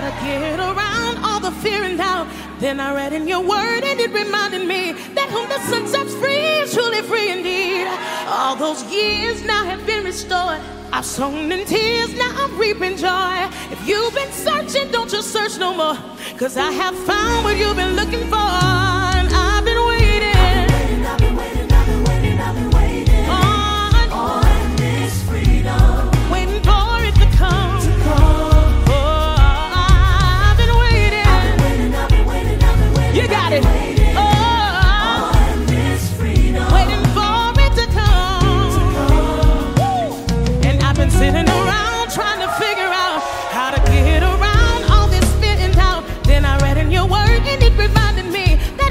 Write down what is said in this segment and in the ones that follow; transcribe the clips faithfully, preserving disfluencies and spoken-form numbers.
to get around all the fear and doubt. Then I read in your word and it reminded me that whom the Son sets free is truly free indeed. All those years now have been restored. I've sown in tears, now I'm reaping joy. If you've been searching, don't you search no more, 'cause I have found what you've been looking for. And I've been waiting. I've been waiting, I've been waiting, I've been waiting, I've been waiting on, on this freedom. Waiting for it to come. To come. Oh, I've been waiting. I've been waiting, I've been waiting, I've been waiting. You got it. Waiting, oh, on this freedom. Waiting for it to come. To come. Woo. And I've been sitting around trying to figure out how to get around all this fear and doubt. Then I read in your word and it reminded me that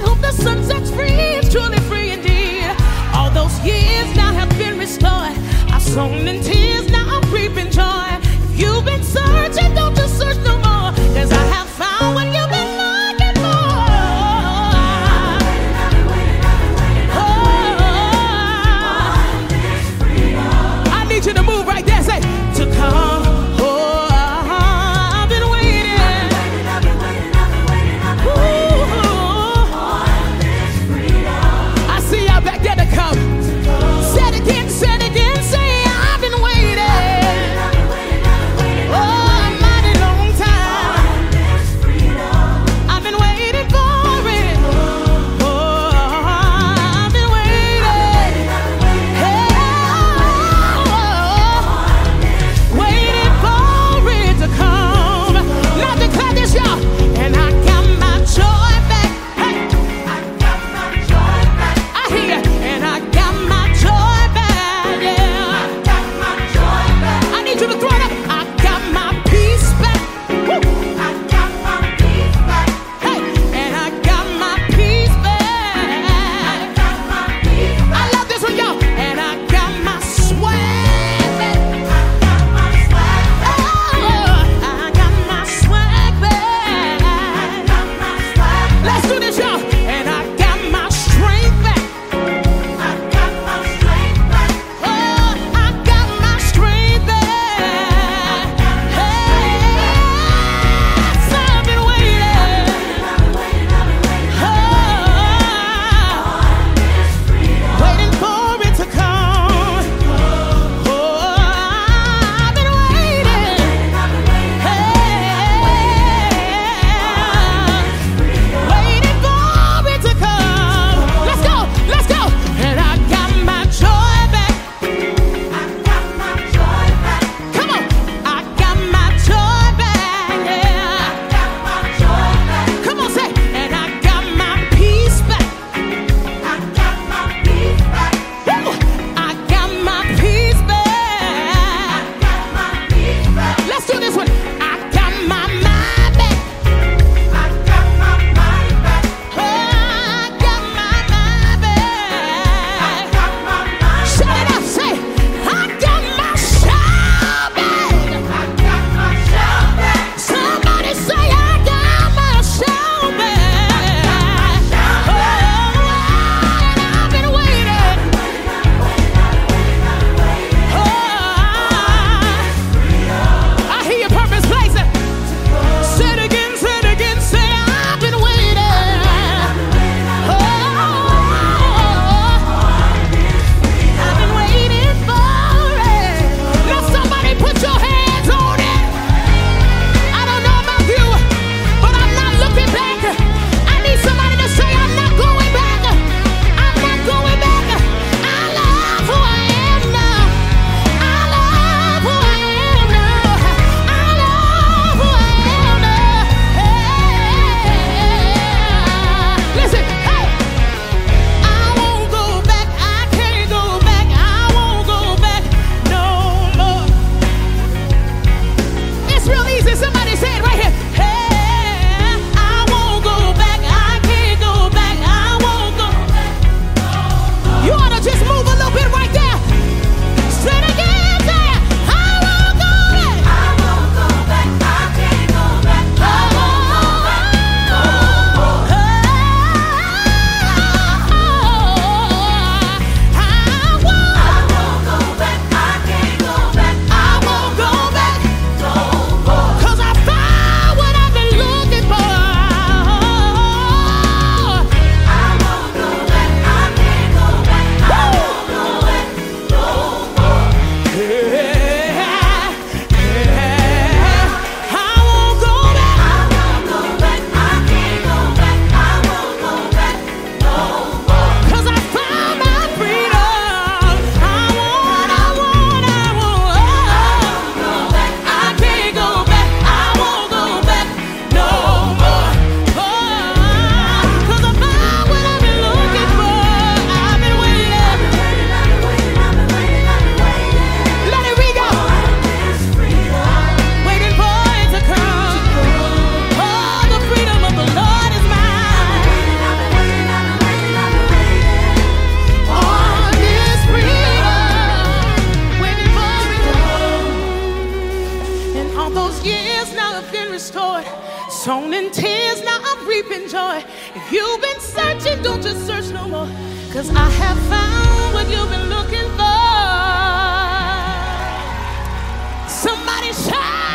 restored. Sown in tears, now I'm reaping joy. If you've been searching, don't just search no more. Cause I have found what you've been looking for. Somebody shout.